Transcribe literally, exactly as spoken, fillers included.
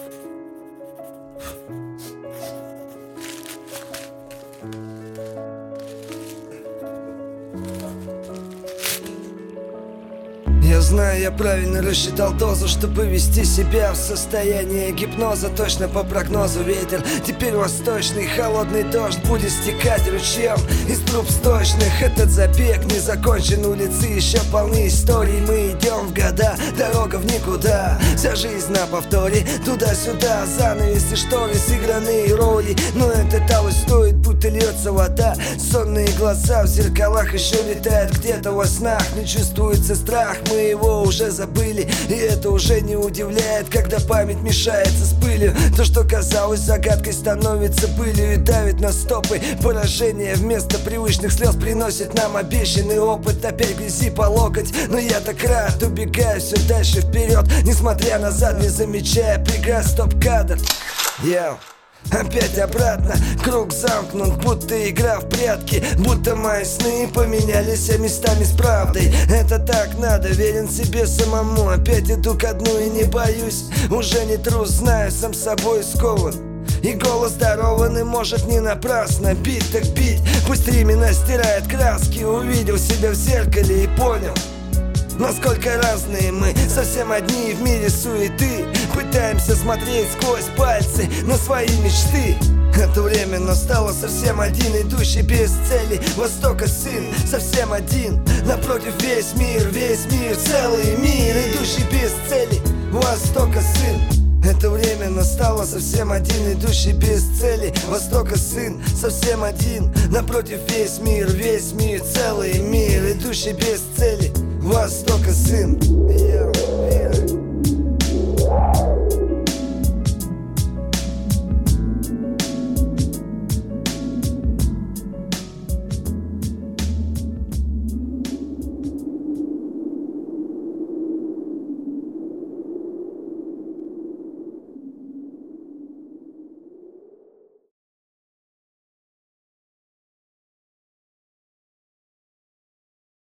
Я знаю, я правильно рассчитал дозу, чтобы вести себя в состоянии гипноза. Точно по прогнозу ветер теперь восточный, холодный дождь будет стекать ручьем из труб сточных. Этот забег не закончен, улицы еще полны историй. Мы идем в года, дорога в никуда, вся жизнь на повторе, туда-сюда, занавесы, шторы, сыгранные роли. Но это того стоит, будто льется вода. Сонные глаза в зеркалах еще летают где-то во снах. Не чувствуется страх, мы его уже забыли, и это уже не удивляет, когда память мешается с пылью. То, что казалось загадкой, становится былью и давит на стопы. Поражение вместо привычных слез приносит нам обещанный опыт. Опять грязи по локоть, но я так рад, убегаю все дальше вперед, несмотря назад, не замечая преград. Стоп-кадр, я опять обратно, круг замкнут, будто игра в прятки, будто мои сны поменялись местами с правдой. Это так надо, верен себе самому. Опять иду ко дну и не боюсь, уже не трус, знаю, сам собой скован. И голос дарованный, может, не напрасно. Бить так бить, пусть времена стирает краски. Увидел себя в зеркале и понял, насколько разные мы, совсем одни в мире суеты. Пытаемся смотреть сквозь пальцы на свои мечты. Это время настало, совсем один, идущий без цели. Востока сын, совсем один, напротив весь мир, весь мир, целый мир, идущий без цели. Востока сын, это время настало, совсем один, идущий без цели. Востока сын, совсем один, напротив весь мир, весь мир, целый мир, идущий без цели. Востока сын, yeah, yeah.